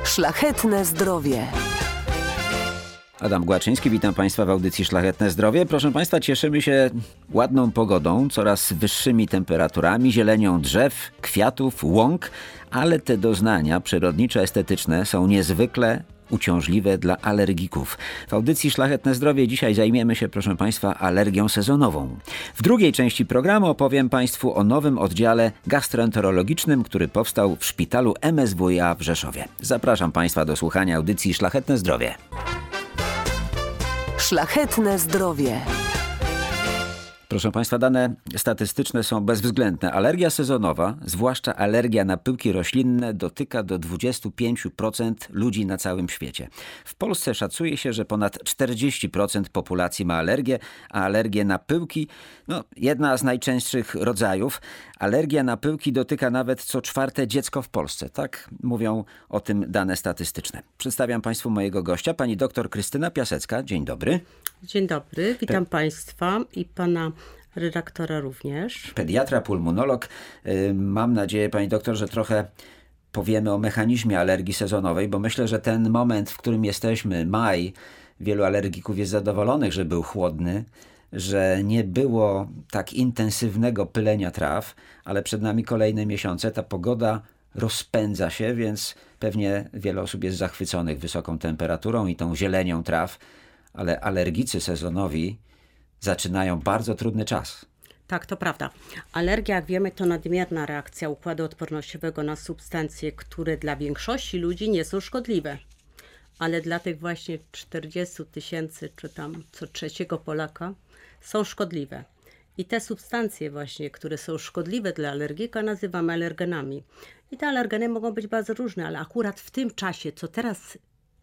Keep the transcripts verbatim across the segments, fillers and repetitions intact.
Szlachetne zdrowie. Adam Głaczyński, witam Państwa w audycji Szlachetne Zdrowie. Proszę Państwa, cieszymy się ładną pogodą, coraz wyższymi temperaturami, zielenią drzew, kwiatów, łąk, ale te doznania przyrodniczo-estetyczne są niezwykle uciążliwe dla alergików. W audycji Szlachetne Zdrowie dzisiaj zajmiemy się, proszę Państwa, alergią sezonową. W drugiej części programu opowiem Państwu o nowym oddziale gastroenterologicznym, który powstał w szpitalu M S W iA w Rzeszowie. Zapraszam Państwa do słuchania audycji Szlachetne Zdrowie. Szlachetne zdrowie. Proszę Państwa, dane statystyczne są bezwzględne. Alergia sezonowa, zwłaszcza alergia na pyłki roślinne, dotyka do dwadzieścia pięć procent ludzi na całym świecie. W Polsce szacuje się, że ponad czterdzieści procent populacji ma alergię, a alergię na pyłki, no jedna z najczęstszych rodzajów. Alergia na pyłki dotyka nawet co czwarte dziecko w Polsce. Tak mówią o tym dane statystyczne. Przedstawiam Państwu mojego gościa, pani doktor Krystyna Piasecka. Dzień dobry. Dzień dobry, witam Pe- Państwa i pana redaktora również. Pediatra, pulmonolog. Mam nadzieję, pani doktor, że trochę powiemy o mechanizmie alergii sezonowej, bo myślę, że ten moment, w którym jesteśmy, maj, wielu alergików jest zadowolonych, że był chłodny, że nie było tak intensywnego pylenia traw, ale przed nami kolejne miesiące. Ta pogoda rozpędza się, więc pewnie wiele osób jest zachwyconych wysoką temperaturą i tą zielenią traw, ale alergicy sezonowi zaczynają bardzo trudny czas. Tak, to prawda. Alergia, jak wiemy, to nadmierna reakcja układu odpornościowego na substancje, które dla większości ludzi nie są szkodliwe. Ale dla tych właśnie czterdziestu tysięcy, czy tam co trzeciego Polaka, są szkodliwe. I te substancje właśnie, które są szkodliwe dla alergika, nazywamy alergenami. I te alergeny mogą być bardzo różne, ale akurat w tym czasie, co teraz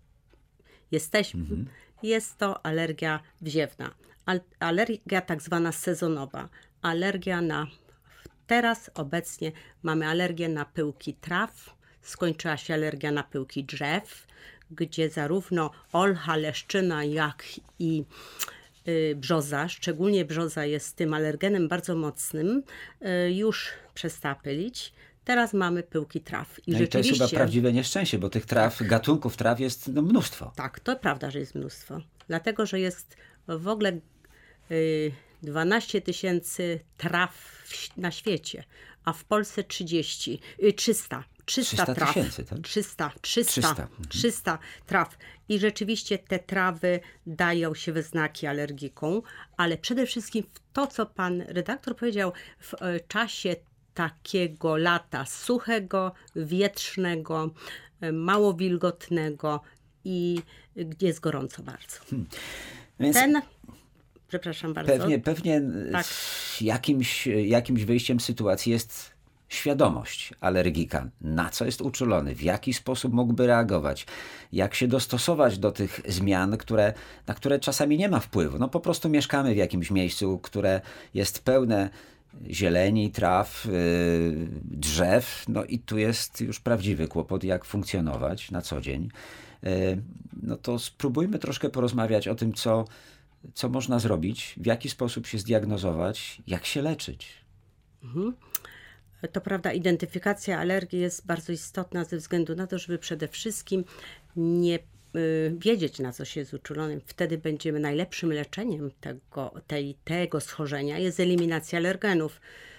jesteśmy, mhm. jest to alergia wziewna. Alergia tak zwana sezonowa. Alergia na... Teraz obecnie mamy alergię na pyłki traw. Skończyła się alergia na pyłki drzew, gdzie zarówno olcha, leszczyna, jak i y, brzoza, szczególnie brzoza jest tym alergenem bardzo mocnym, y, już przestała pylić. Teraz mamy pyłki traw. I, no rzeczywiście... i to jest chyba prawdziwe nieszczęście, bo tych traw, gatunków traw jest no, mnóstwo. Tak, to prawda, że jest mnóstwo. Dlatego, że jest w ogóle y, dwanaście tysięcy traw na świecie, a w Polsce trzydzieści, y, trzysta. trzysta traw. tysięcy, tak? trzysta, trzysta, trzysta. trzysta traw. I rzeczywiście te trawy dają się we znaki alergikom, ale przede wszystkim w to, co pan redaktor powiedział, w y, czasie takiego lata suchego, wietrznego, mało wilgotnego i gdzie jest gorąco bardzo. Hmm. Więc ten, przepraszam bardzo. Pewnie, pewnie tak. jakimś, jakimś wyjściem z sytuacji jest świadomość alergika, na co jest uczulony, w jaki sposób mógłby reagować, jak się dostosować do tych zmian, które, na które czasami nie ma wpływu. No po prostu mieszkamy w jakimś miejscu, które jest pełne zieleni, traw, yy, drzew, no i tu jest już prawdziwy kłopot, jak funkcjonować na co dzień. Yy, no to spróbujmy troszkę porozmawiać o tym, co, co można zrobić, w jaki sposób się zdiagnozować, jak się leczyć. Mhm. To prawda, identyfikacja alergii jest bardzo istotna ze względu na to, żeby przede wszystkim nie wiedzieć, na co się jest uczulonym. Wtedy będziemy najlepszym leczeniem tego, tej, tego schorzenia jest eliminacja alergenów.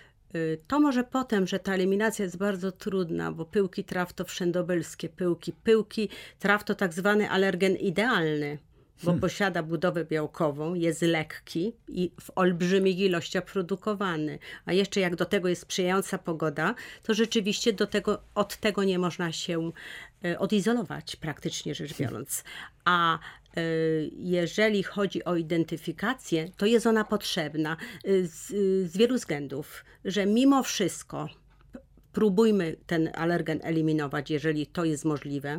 To może potem, że ta eliminacja jest bardzo trudna, bo pyłki traw to wszędobylskie pyłki. Pyłki traw to tak zwany alergen idealny, bo hmm. posiada budowę białkową, jest lekki i w olbrzymich ilościach produkowany. A jeszcze jak do tego jest sprzyjająca pogoda, to rzeczywiście do tego, od tego nie można się odizolować, praktycznie rzecz biorąc. A y, jeżeli chodzi o identyfikację, to jest ona potrzebna z, z wielu względów, że mimo wszystko próbujmy ten alergen eliminować, jeżeli to jest możliwe.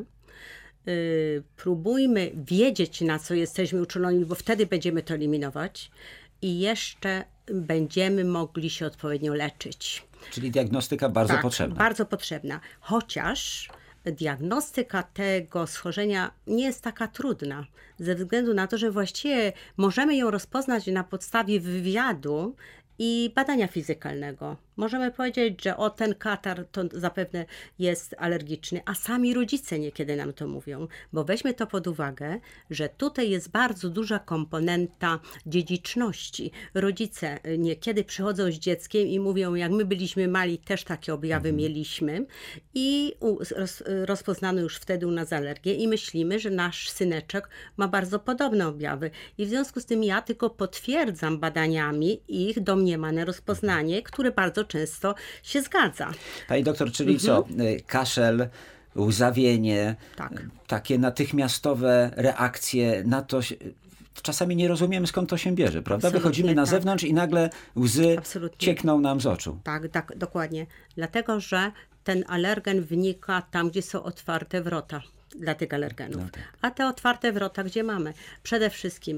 Y, próbujmy wiedzieć, na co jesteśmy uczuleni, bo wtedy będziemy to eliminować i jeszcze będziemy mogli się odpowiednio leczyć. Czyli diagnostyka bardzo tak, potrzebna. bardzo potrzebna. Chociaż diagnostyka tego schorzenia nie jest taka trudna, ze względu na to, że właściwie możemy ją rozpoznać na podstawie wywiadu i badania fizykalnego. Możemy powiedzieć, że o ten katar to zapewne jest alergiczny, a sami rodzice niekiedy nam to mówią, bo weźmy to pod uwagę, że tutaj jest bardzo duża komponenta dziedziczności. Rodzice niekiedy przychodzą z dzieckiem i mówią, jak my byliśmy mali, też takie objawy mhm. mieliśmy i u, roz, rozpoznano już wtedy u nas alergię i myślimy, że nasz syneczek ma bardzo podobne objawy. I w związku z tym ja tylko potwierdzam badaniami ich domniemane rozpoznanie, które bardzo często się zgadza. Pani doktor, czyli mhm. co? Kaszel, łzawienie, tak. takie natychmiastowe reakcje na to. Czasami nie rozumiemy, skąd to się bierze, prawda? Absolutnie, Wychodzimy na tak. zewnątrz i nagle łzy Absolutnie. ciekną nam z oczu. Tak, tak, dokładnie. Dlatego, że ten alergen wnika tam, gdzie są otwarte wrota dla tych alergenów. No tak. A te otwarte wrota gdzie mamy? Przede wszystkim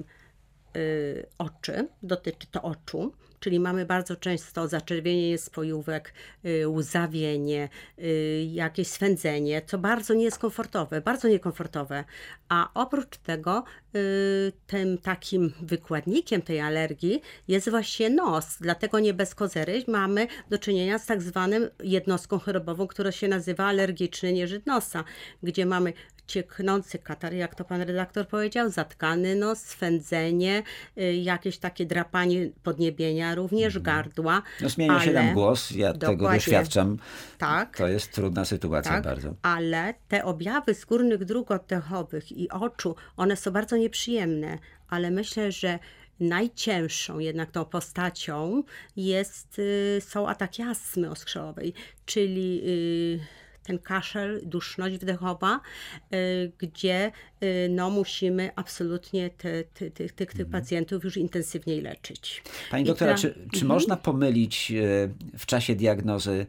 y, oczy, dotyczy to oczu, czyli mamy bardzo często zaczerwienienie spojówek, y, łzawienie, y, jakieś swędzenie, co bardzo nie jest komfortowe, bardzo niekomfortowe. A oprócz tego y, tym takim wykładnikiem tej alergii jest właśnie nos. Dlatego nie bez kozery mamy do czynienia z tak zwanym jednostką chorobową, która się nazywa alergiczny nieżyt nosa, gdzie mamy cieknący katar, jak to pan redaktor powiedział, zatkany nos, swędzenie, y, jakieś takie drapanie podniebienia, również mm. gardła. No zmienia ale, się nam głos, ja dokładnie. tego doświadczam. Tak. To jest trudna sytuacja tak, bardzo. Ale te objawy skórnych dróg oddechowych i oczu, one są bardzo nieprzyjemne, ale myślę, że najcięższą jednak tą postacią jest, y, są ataki astmy oskrzelowej, czyli y, ten kaszel, duszność wdechowa, y, gdzie y, no, musimy absolutnie te, te, te, tych, tych pacjentów już intensywniej leczyć. Pani I doktora, dla... czy, czy mhm. można pomylić y, w czasie diagnozy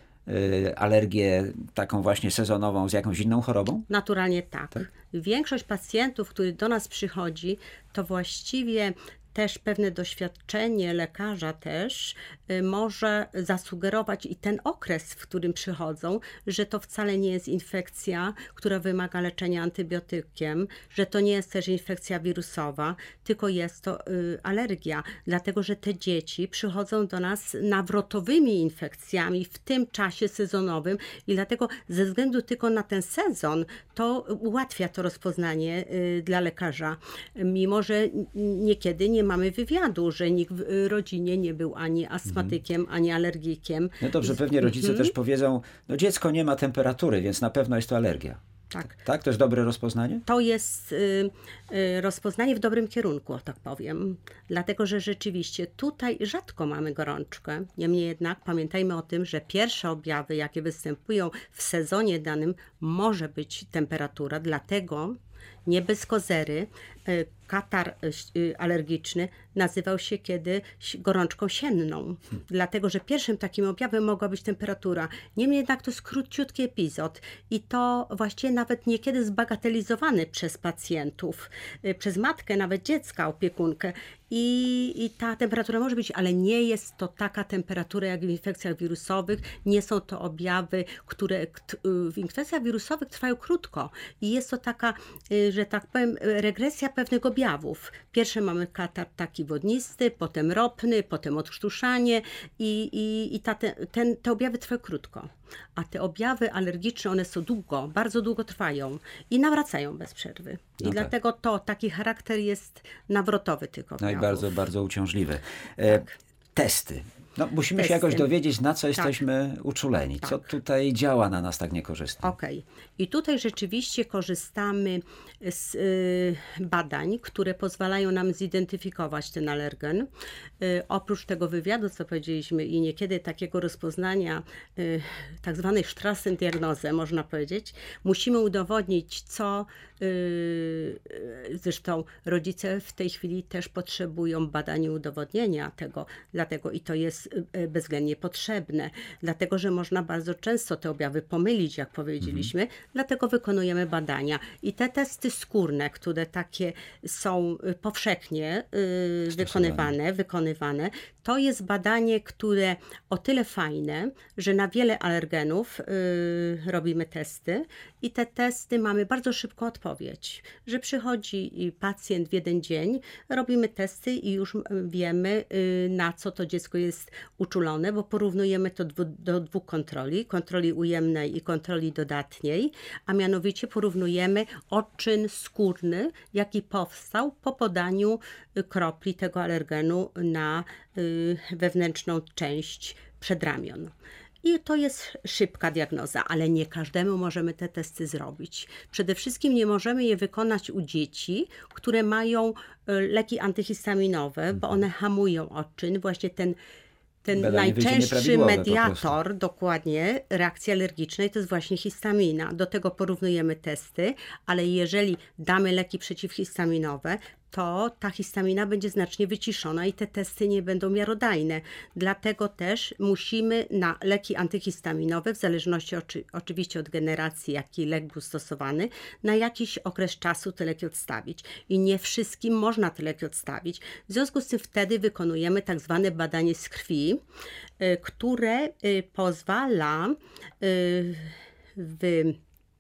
y, alergię taką właśnie sezonową z jakąś inną chorobą? Naturalnie tak. tak? Większość pacjentów, który do nas przychodzi, to właściwie też pewne doświadczenie lekarza też y, może zasugerować i ten okres, w którym przychodzą, że to wcale nie jest infekcja, która wymaga leczenia antybiotykiem, że to nie jest też infekcja wirusowa, tylko jest to y, alergia, dlatego że te dzieci przychodzą do nas nawrotowymi infekcjami w tym czasie sezonowym i dlatego ze względu tylko na ten sezon to ułatwia to rozpoznanie y, dla lekarza, mimo że niekiedy nie mamy wywiadu, że nikt w rodzinie nie był ani astmatykiem, mhm. ani alergikiem. No dobrze, pewnie rodzice mhm. też powiedzą, no dziecko nie ma temperatury, więc na pewno jest to alergia. Tak. Tak? To jest dobre rozpoznanie? To jest y, y, rozpoznanie w dobrym kierunku, tak powiem. Dlatego, że rzeczywiście tutaj rzadko mamy gorączkę. Niemniej jednak pamiętajmy o tym, że pierwsze objawy, jakie występują w sezonie danym, może być temperatura. Dlatego nie bez kozery y, katar y, alergiczny nazywał się kiedyś gorączką sienną, hmm. dlatego że pierwszym takim objawem mogła być temperatura. Niemniej jednak to jest króciutki epizod i to właściwie nawet niekiedy zbagatelizowany przez pacjentów, y, przez matkę, nawet dziecka, opiekunkę. I, I ta temperatura może być, ale nie jest to taka temperatura jak w infekcjach wirusowych. Nie są to objawy, które w infekcjach wirusowych trwają krótko. I jest to taka, że tak powiem, regresja pewnych objawów. Pierwsze mamy katar taki wodnisty, potem ropny, potem odkrztuszanie i, i, i ta, ten, te objawy trwają krótko. A te objawy alergiczne, one są długo, bardzo długo trwają i nawracają bez przerwy. I no dlatego tak. to taki charakter jest nawrotowy tych objawów. No i bardzo, bardzo uciążliwy. E, tak. Testy. No, musimy Testy. się jakoś dowiedzieć, na co tak. jesteśmy uczuleni. Tak. Co tutaj działa na nas tak niekorzystnie. Okej. Okay. I tutaj rzeczywiście korzystamy z y, badań, które pozwalają nam zidentyfikować ten alergen. Y, oprócz tego wywiadu, co powiedzieliśmy, i niekiedy takiego rozpoznania, y, tak zwanej Strassendiagnose, można powiedzieć, musimy udowodnić, co y, zresztą rodzice w tej chwili też potrzebują badań i udowodnienia tego, dlatego i to jest bezwzględnie potrzebne, dlatego że można bardzo często te objawy pomylić, jak powiedzieliśmy, mhm. dlatego wykonujemy badania. I te testy skórne, które takie są powszechnie y, wykonywane, wykonywane, to jest badanie, które o tyle fajne, że na wiele alergenów y, robimy testy i te testy mamy bardzo szybką odpowiedź, że przychodzi pacjent w jeden dzień, robimy testy i już wiemy, y, na co to dziecko jest uczulone, bo porównujemy to dwu, do dwóch kontroli, kontroli ujemnej i kontroli dodatniej, a mianowicie porównujemy odczyn skórny, jaki powstał po podaniu kropli tego alergenu na y, wewnętrzną część przedramion. I to jest szybka diagnoza, ale nie każdemu możemy te testy zrobić. Przede wszystkim nie możemy je wykonać u dzieci, które mają leki antyhistaminowe, bo one hamują odczyn. Właśnie ten, ten Badanie wyjdzie najczęstszy nieprawidłowe po mediator dokładnie reakcji alergicznej to jest właśnie histamina. Do tego porównujemy testy, ale jeżeli damy leki przeciwhistaminowe, to ta histamina będzie znacznie wyciszona i te testy nie będą miarodajne. Dlatego też musimy na leki antyhistaminowe, w zależności oczy, oczywiście od generacji, jaki lek był stosowany, na jakiś okres czasu te leki odstawić. I nie wszystkim można te leki odstawić. W związku z tym wtedy wykonujemy tak zwane badanie z krwi, y, które y, pozwala y, w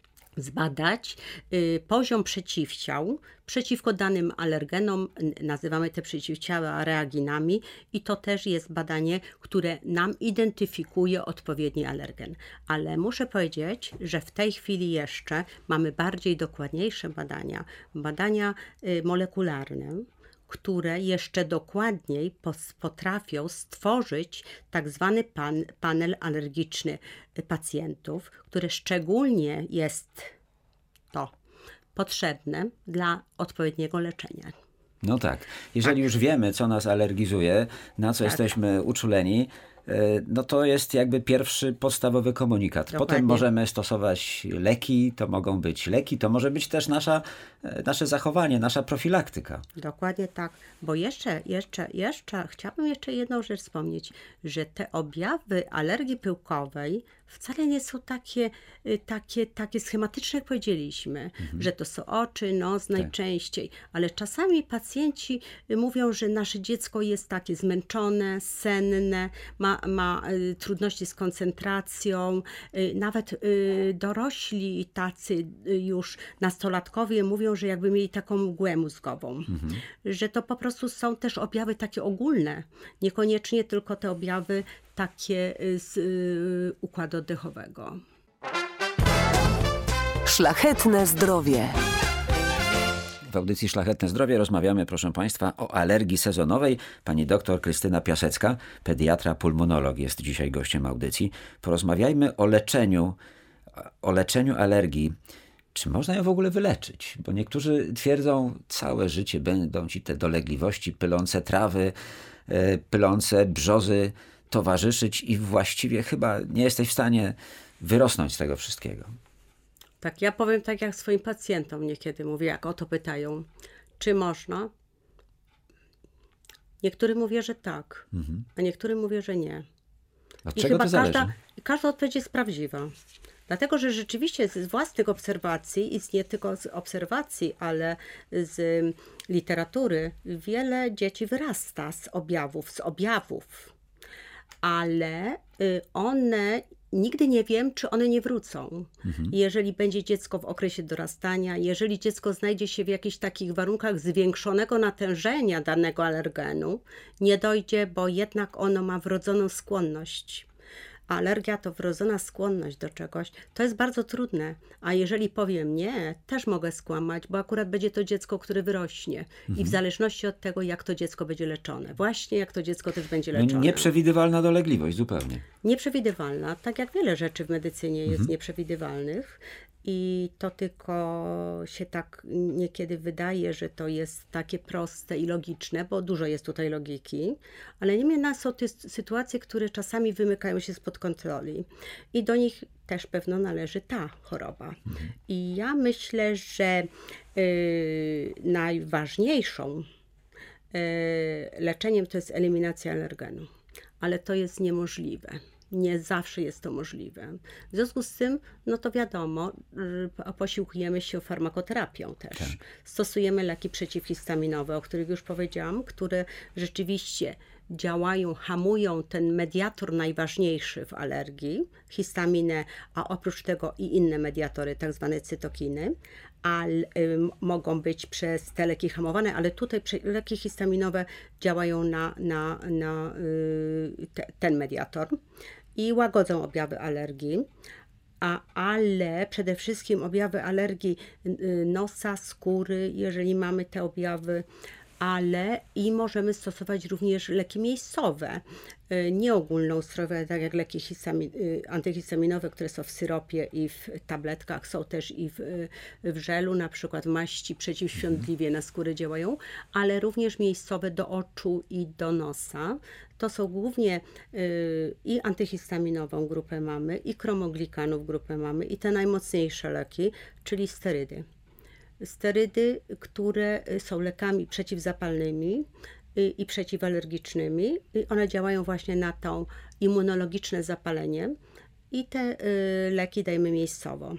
zbadać y, poziom przeciwciał przeciwko danym alergenom. Nazywamy te przeciwciała reaginami i to też jest badanie, które nam identyfikuje odpowiedni alergen. Ale muszę powiedzieć, że w tej chwili jeszcze mamy bardziej dokładniejsze badania, badania y, molekularne, które jeszcze dokładniej potrafią stworzyć tak zwany pan, panel alergiczny pacjentów, które szczególnie jest to potrzebne dla odpowiedniego leczenia. No tak. Jeżeli Tak. już wiemy, co nas alergizuje, na co Tak. jesteśmy uczuleni, no to jest jakby pierwszy podstawowy komunikat. Dokładnie. Potem możemy stosować leki, to mogą być leki, to może być też nasza, nasze zachowanie, nasza profilaktyka. Dokładnie tak, bo jeszcze, jeszcze, jeszcze chciałabym jeszcze jedną rzecz wspomnieć, że te objawy alergii pyłkowej wcale nie są takie, takie, takie schematyczne, jak powiedzieliśmy, mhm. że to są oczy, nos najczęściej, ale czasami pacjenci mówią, że nasze dziecko jest takie zmęczone, senne, ma, ma y, trudności z koncentracją, y, nawet y, dorośli tacy y, już nastolatkowie mówią, że jakby mieli taką mgłę mózgową, mhm. że to po prostu są też objawy takie ogólne, niekoniecznie tylko te objawy takie z y, układu oddechowego. Szlachetne zdrowie. W audycji Szlachetne Zdrowie rozmawiamy, proszę Państwa, o alergii sezonowej. Pani doktor Krystyna Piasecka, pediatra, pulmonolog, jest dzisiaj gościem audycji. Porozmawiajmy o leczeniu, o leczeniu alergii. Czy można ją w ogóle wyleczyć? Bo niektórzy twierdzą, całe życie będą ci te dolegliwości, pylące trawy, pylące brzozy towarzyszyć i właściwie chyba nie jesteś w stanie wyrosnąć z tego wszystkiego. Tak, ja powiem tak jak swoim pacjentom niekiedy mówię, jak o to pytają, czy można? Niektórym mówię, że tak, mhm. a niektórym mówię, że nie. Od I czego chyba to zależy? każda, każda odpowiedź jest prawdziwa. Dlatego, że rzeczywiście z własnych obserwacji i z nie tylko z obserwacji, ale z literatury, wiele dzieci wyrasta z objawów, z objawów. Ale one, nigdy nie wiem, czy one nie wrócą. Mhm. Jeżeli będzie dziecko w okresie dorastania, jeżeli dziecko znajdzie się w jakichś takich warunkach zwiększonego natężenia danego alergenu, nie dojdzie, bo jednak ono ma wrodzoną skłonność. A alergia to wrodzona skłonność do czegoś. To jest bardzo trudne. A jeżeli powiem nie, też mogę skłamać, bo akurat będzie to dziecko, które wyrośnie. Mhm. I w zależności od tego, jak to dziecko będzie leczone. Właśnie jak to dziecko też będzie leczone. No, nieprzewidywalna dolegliwość zupełnie. Nieprzewidywalna. Tak jak wiele rzeczy w medycynie jest mhm. nieprzewidywalnych. I to tylko się tak niekiedy wydaje, że to jest takie proste i logiczne, bo dużo jest tutaj logiki, ale niemniej jednak są te sytuacje, które czasami wymykają się spod kontroli i do nich też pewno należy ta choroba. Mhm. I ja myślę, że y, najważniejszą y, leczeniem to jest eliminacja alergenu, ale to jest niemożliwe. Nie zawsze jest to możliwe. W związku z tym, no to wiadomo, posiłkujemy się farmakoterapią też. Tak. Stosujemy leki przeciwhistaminowe, o których już powiedziałam, które rzeczywiście działają, hamują ten mediator najważniejszy w alergii, histaminę, a oprócz tego i inne mediatory, tak zwane cytokiny, a y, mogą być przez te leki hamowane, ale tutaj leki histaminowe działają na, na, na y, te, ten mediator i łagodzą objawy alergii. A, ale przede wszystkim objawy alergii y, nosa, skóry, jeżeli mamy te objawy, ale i możemy stosować również leki miejscowe, y, nie ogólnoustrojowe, tak jak leki histami, y, antyhistaminowe, które są w syropie i w tabletkach, są też i w, y, w żelu, na przykład maści przeciwświątliwie na skórę działają, ale również miejscowe do oczu i do nosa. To są głównie y, i antyhistaminową grupę mamy, i kromoglikanów grupę mamy, i te najmocniejsze leki, czyli sterydy. Sterydy, które są lekami przeciwzapalnymi i, i przeciwalergicznymi. I one działają właśnie na to immunologiczne zapalenie i te y, leki dajemy miejscowo.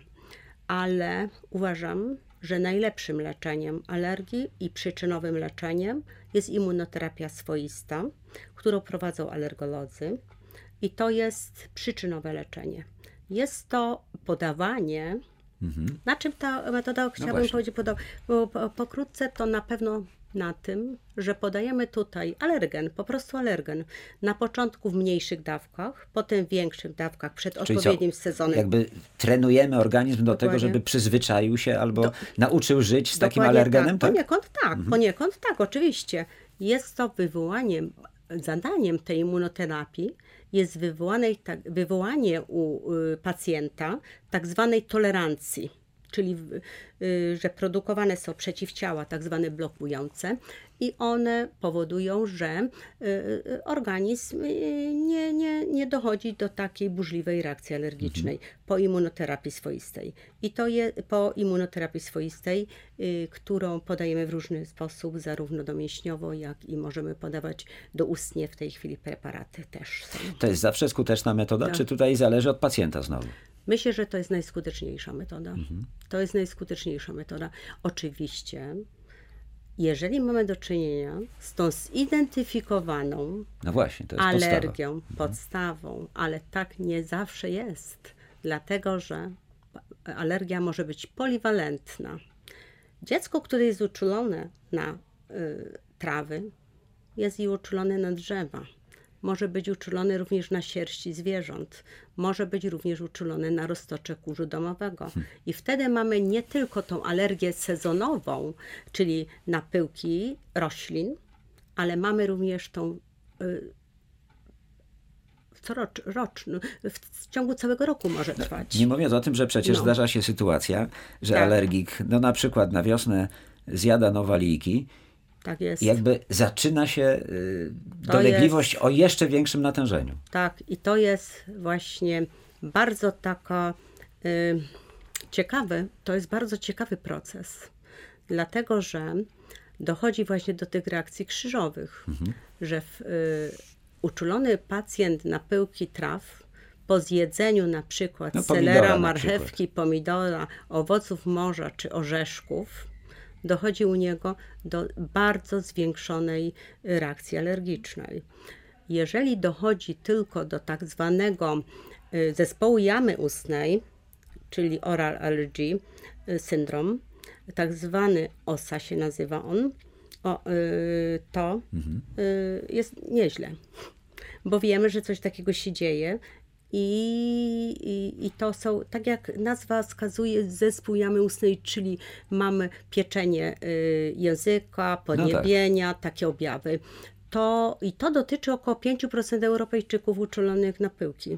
Ale uważam, że najlepszym leczeniem alergii i przyczynowym leczeniem jest immunoterapia swoista, którą prowadzą alergolodzy i to jest przyczynowe leczenie. Jest to podawanie. Mhm. Na czym ta metoda, chciałabym no powiedzieć, poda- bo po, pokrótce to na pewno na tym, że podajemy tutaj alergen, po prostu alergen. Na początku w mniejszych dawkach, potem w większych dawkach przed Czyli odpowiednim co, sezonem. Jakby trenujemy organizm do Dokładnie. tego, żeby przyzwyczaił się albo do, nauczył żyć z takim dokładnie alergenem, tak? tak? Poniekąd tak, mhm. poniekąd tak, oczywiście. Jest to wywołaniem, zadaniem tej immunoterapii jest wywołane, tak, wywołanie u y, pacjenta tak zwanej tolerancji, czyli y, że produkowane są przeciwciała tak zwane blokujące i one powodują, że y, organizm y, nie, nie, nie dochodzi do takiej burzliwej reakcji alergicznej mhm. po immunoterapii swoistej. I to jest po immunoterapii swoistej, y, którą podajemy w różny sposób, zarówno domięśniowo, jak i możemy podawać doustnie w tej chwili preparaty też są. To jest zawsze skuteczna metoda, Tak. Czy tutaj zależy od pacjenta znowu? Myślę, że to jest najskuteczniejsza metoda. Mhm. To jest najskuteczniejsza metoda. Oczywiście, jeżeli mamy do czynienia z tą zidentyfikowaną no właśnie, to jest alergią, podstawa. podstawą, ale tak nie zawsze jest, dlatego że alergia może być poliwalentna. Dziecko, które jest uczulone na y, trawy, jest i uczulone na drzewa. Może być uczulony również na sierści zwierząt, może być również uczulony na roztocze kurzu domowego. I wtedy mamy nie tylko tą alergię sezonową, czyli na pyłki roślin, ale mamy również tą y, corocz, roczną, w ciągu całego roku może trwać. Nie mówiąc o tym, że przecież No. zdarza się sytuacja, że Tak. alergik, no na przykład na wiosnę zjada nowaliki, Tak jest. i jakby zaczyna się y, dolegliwość jest- o jeszcze większym natężeniu. Tak, i to jest właśnie bardzo taka y, ciekawy, to jest bardzo ciekawy proces, dlatego że dochodzi właśnie do tych reakcji krzyżowych, Mhm. że w, y, uczulony pacjent na pyłki traw po zjedzeniu na przykład No, pomidora selera, na marchewki, pomidora, owoców morza czy orzeszków, dochodzi u niego do bardzo zwiększonej reakcji alergicznej. Jeżeli dochodzi tylko do tak zwanego y, zespołu jamy ustnej, czyli oral allergy syndrom, tak zwany O S A się nazywa on, o, y, to Mhm. y, jest nieźle, bo wiemy, że coś takiego się dzieje. I, i, I to są, tak jak nazwa wskazuje, zespół jamy ustnej, czyli mamy pieczenie y, języka, podniebienia, takie objawy. To, I to dotyczy około pięć procent Europejczyków uczulonych na pyłki.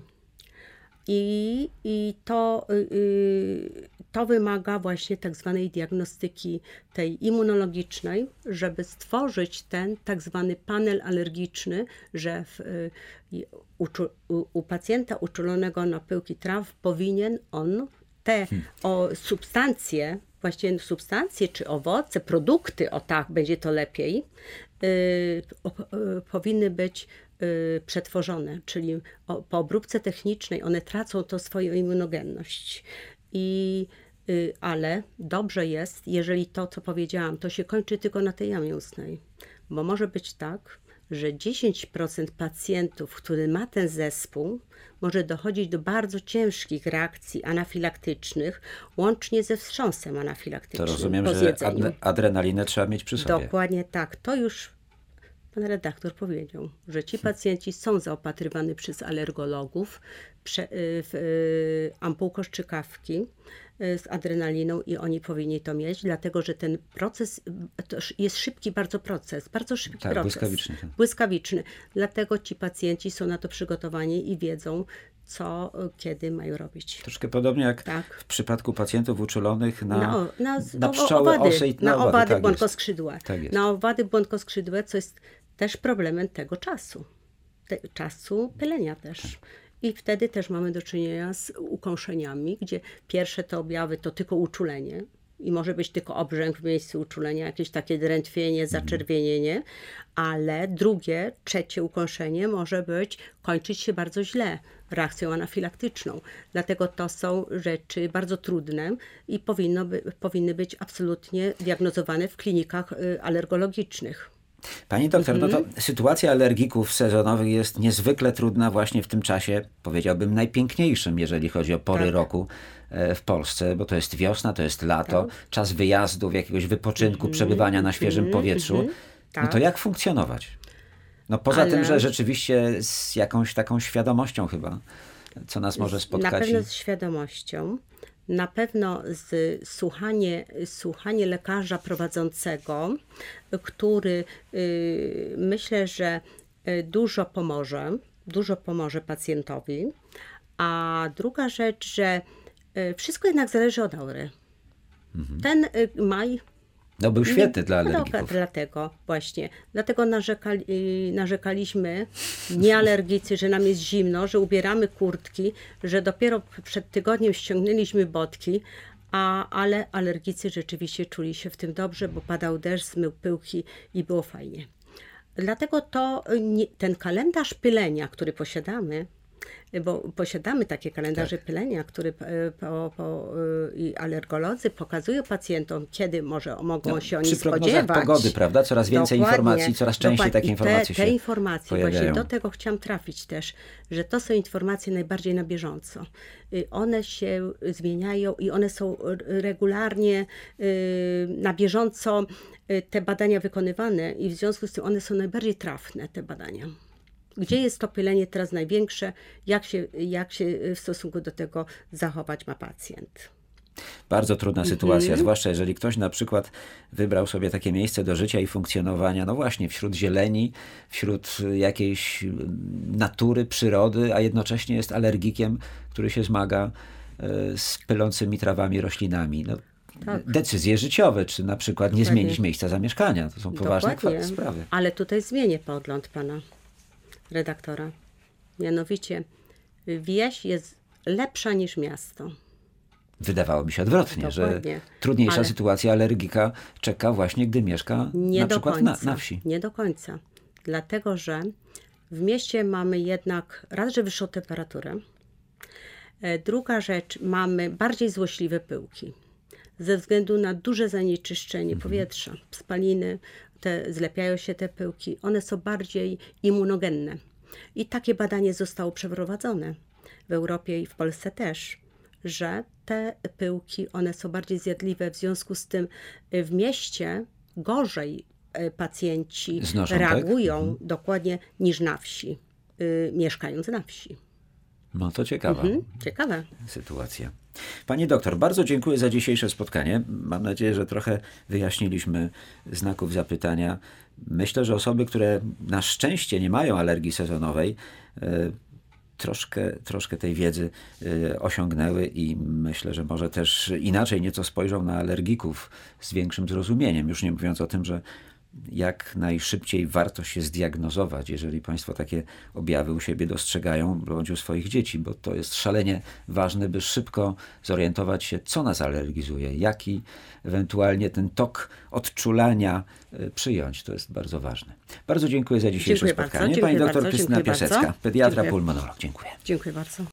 I, i to, y, to wymaga właśnie tak zwanej diagnostyki tej immunologicznej, żeby stworzyć ten tak zwany panel alergiczny, że w, y, u, u, u pacjenta uczulonego na pyłki traw powinien on te o, substancje, właściwie substancje czy owoce, produkty, o tak, będzie to lepiej, y, o, y, powinny być y, przetworzone, czyli o, po obróbce technicznej one tracą to swoją immunogenność. I, y, ale dobrze jest, jeżeli to, co powiedziałam, to się kończy tylko na tej jamie ustnej, bo może być tak, że dziesięć procent pacjentów, który ma ten zespół, może dochodzić do bardzo ciężkich reakcji anafilaktycznych, łącznie ze wstrząsem anafilaktycznym To rozumiem, po że zjedzeniu. adre- adrenalinę trzeba mieć przy sobie. Dokładnie tak. To już pan redaktor powiedział, że ci pacjenci są zaopatrywani przez alergologów prze, y, w y, ampułką strzykawki y, z adrenaliną i oni powinni to mieć, dlatego że ten proces to sz- jest szybki bardzo proces, bardzo szybki Tak, proces. błyskawiczny. Błyskawiczny. Dlatego ci pacjenci są na to przygotowani i wiedzą, co, y, kiedy mają robić. Troszkę podobnie jak Tak. w przypadku pacjentów uczulonych na, Na, o- na, na o- pszczoły, owady, osy i na owady tak jest. błonkoskrzydłe. Tak jest. Na owady błonkoskrzydłe, co jest też problemem tego czasu. Te, czasu pylenia też. I wtedy też mamy do czynienia z ukąszeniami, gdzie pierwsze te objawy to tylko uczulenie i może być tylko obrzęk w miejscu uczulenia, jakieś takie drętwienie, zaczerwienienie, ale drugie, trzecie ukąszenie może być, kończyć się bardzo źle, reakcją anafilaktyczną. Dlatego to są rzeczy bardzo trudne i powinno by, powinny być absolutnie diagnozowane w klinikach y, alergologicznych. Pani doktor, no Mhm. to sytuacja alergików sezonowych jest niezwykle trudna właśnie w tym czasie, powiedziałbym najpiękniejszym, jeżeli chodzi o pory Tak. roku e, w Polsce, bo to jest wiosna, to jest lato, Tak. czas wyjazdów, jakiegoś wypoczynku, przebywania na świeżym powietrzu. No Tak. to jak funkcjonować? No poza Ale- tym, że rzeczywiście z jakąś taką świadomością chyba, co nas może Na spotkać. pewno i- z świadomością, na pewno z słuchanie, słuchanie lekarza prowadzącego, który y, myślę, że y, dużo pomoże, dużo pomoże pacjentowi. A druga rzecz, że y, wszystko jednak zależy od aury. Ten y, maj No był świetny dla no, alergików. Dlatego właśnie. Dlatego narzekali, narzekaliśmy, niealergicy, że nam jest zimno, że ubieramy kurtki, że dopiero przed tygodniem ściągnęliśmy botki, a, ale alergicy rzeczywiście czuli się w tym dobrze, bo padał deszcz, zmył pyłki i było fajnie. Dlatego to nie, ten kalendarz pylenia, który posiadamy, bo posiadamy takie kalendarze Tak. pylenia, które e, po, po, e, i alergolodzy pokazują pacjentom, kiedy może mogą No, się oni przy prognozach spodziewać. pogody, prawda? Coraz więcej Dokładnie, informacji, coraz częściej dokładnie. takie I informacje te, te się informacje, pojawiają. właśnie do tego chciałam trafić też, że to są informacje najbardziej na bieżąco. Y, One się zmieniają i one są r- regularnie y, na bieżąco y, te badania wykonywane i w związku z tym one są najbardziej trafne, te badania. Gdzie jest to pylenie teraz największe, jak się, jak się w stosunku do tego zachować ma pacjent. Bardzo trudna Mhm. sytuacja, zwłaszcza jeżeli ktoś na przykład wybrał sobie takie miejsce do życia i funkcjonowania, no właśnie wśród zieleni, wśród jakiejś mm, natury, przyrody, a jednocześnie jest alergikiem, który się zmaga e, z pylącymi trawami, roślinami. No, Tak. Decyzje życiowe, czy na przykład nie Dokładnie. zmienić miejsca zamieszkania. To są poważne Dokładnie. kwa- sprawy. Ale tutaj zmienię pogląd pana redaktora. Mianowicie wieś jest lepsza niż miasto. Wydawało mi się odwrotnie, Dokładnie. że trudniejsza Ale- sytuacja alergika czeka właśnie, gdy mieszka Nie na do przykład końca. na, na wsi. Nie do końca. Dlatego, że w mieście mamy jednak raz, że wyższą temperaturę. E, Druga rzecz, mamy bardziej złośliwe pyłki. Ze względu na duże zanieczyszczenie powietrza, spaliny, te, zlepiają się te pyłki, one są bardziej immunogenne. I takie badanie zostało przeprowadzone w Europie i w Polsce też, że te pyłki, one są bardziej zjadliwe, w związku z tym y, w mieście gorzej y, pacjenci Znoszą, tak? reagują dokładnie niż na wsi, y, mieszkając na wsi. No to ciekawa Hmm? Ciekawe. sytuacja. Pani doktor, bardzo dziękuję za dzisiejsze spotkanie. Mam nadzieję, że trochę wyjaśniliśmy znaków zapytania. Myślę, że osoby, które na szczęście nie mają alergii sezonowej, e, troszkę, troszkę tej wiedzy e, osiągnęły i myślę, że może też inaczej nieco spojrzą na alergików z większym zrozumieniem. Już nie mówiąc o tym, że jak najszybciej warto się zdiagnozować, jeżeli Państwo takie objawy u siebie dostrzegają bądź u swoich dzieci, bo to jest szalenie ważne, by szybko zorientować się, co nas alergizuje, jaki ewentualnie ten tok odczulania y, przyjąć. To jest bardzo ważne. Bardzo dziękuję za dzisiejsze Dziękuję bardzo, spotkanie. dziękuję Pani doktor bardzo, Krystyna dziękuję bardzo. Piasecka, pediatra, Dziękuję. pulmonolog. Dziękuję. Dziękuję bardzo.